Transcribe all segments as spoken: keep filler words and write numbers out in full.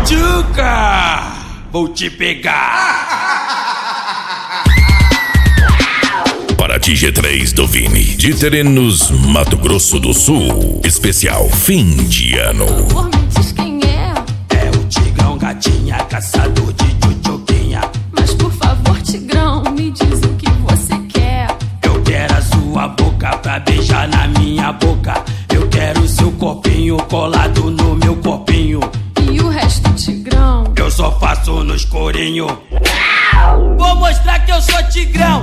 Tchutchuca, vou te pegar. Paraty G três do Vini, de Terenos, Mato Grosso do Sul. Especial fim de ano. Por me diz quem é. É o Tigrão, gatinha, caçador de tchutchuquinha. Mas por favor, Tigrão, me diz o que você quer. Eu quero a sua boca pra beijar na minha boca. Eu quero seu corpinho colado no meu corpinho. E o resto, Tigrão? Eu só faço no escurinho. Vou mostrar que eu sou Tigrão.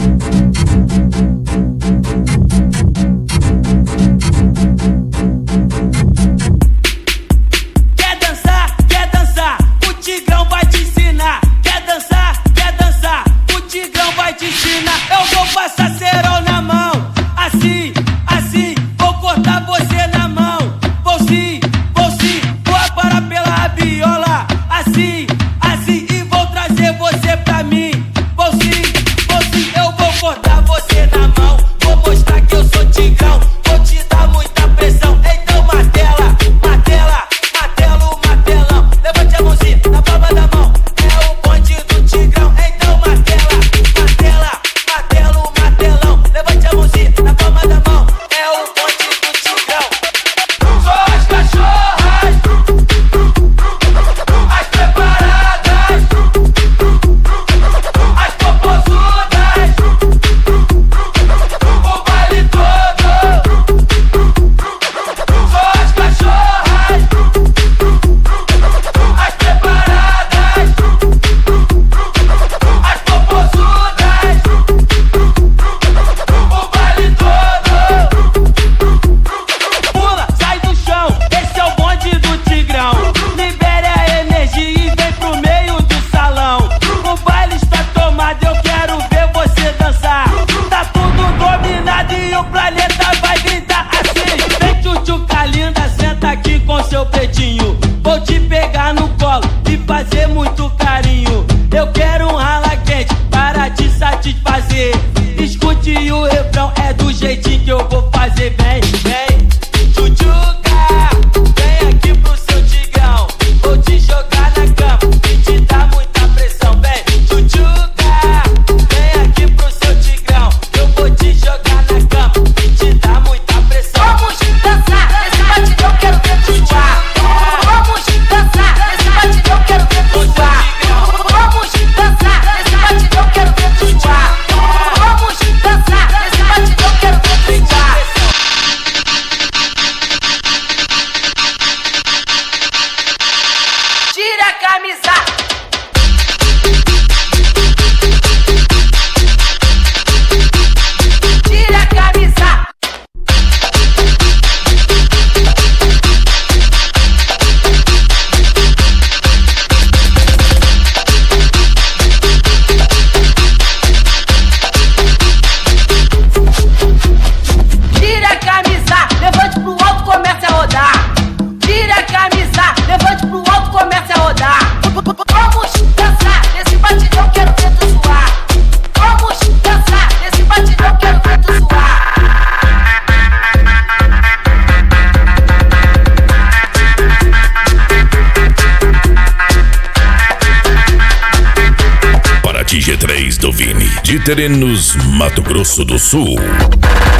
Quer dançar? Quer dançar? O Tigrão vai te ensinar. Quer dançar? Quer dançar? O Tigrão vai te ensinar. Eu vou passar cerol na mão. Assim, assim, vou cortar você na mão. Vou sim, vou sim, vou aparar pela rabiola. Assim, assim, e vou trazer você pra mim. Vou sim, vou sim, eu vou cortar você na mão. Vou mostrar que eu sou Tigrão. Vou te dar muita pressão. Então martela, martela, martelo, martelão. Levante a mãozinha na palma da mão. É o bonde do Tigrão. Então martela, martela, martelo, martelão. Levante a mãozinha na palma da mão. É o bonde do Tigrão. Só as cachorras, as preparadas, as popozudas, o baile todo. Só as cachorras, as preparadas, as popozudas, o baile todo. Pula, sai do chão, esse é o bonde do Tigrão. Libere a energia e vem pro meio do salão. O baile está tomado, eu quero ver você dançar. Tá tudo dominado e o planeta vai gritar assim. Vem tchutchuca linda, senta aqui com seu pretinho. Vou te pegar no colo e fazer muito carinho. Eu quero um rala quente para te satisfazer. Escute o refrão, é do jeitinho que eu vou fazer. Vem, vem, tchutchuca, vem aqui pro seu Tigrão. Vou te jogar na cama e te dar muita pressão. Vem, tchutchuca, vem aqui pro seu Tigrão. Eu vou te jogar na cama e te dar muita pressão. Vamos dançar, nesse batidão quero ver tu suar. Vamos dançar, nesse batidão quero ver tu suar. Vamos dançar, nesse batidão quero ver tu suar. Vamos dançar, nesse batidão quero ver tu suar. Tira a camisa. Tira a camisa. Tira a camisa, levante pro alto, comece a rodar. Tira a camisa, levante pro alto, comece a rodar. Vamos dançar, nesse batidão quero ver tu suar. Vamos dançar, nesse batidão quero ver tu suar. Paraty G três do Vini, de Terenos, Mato Grosso do Sul.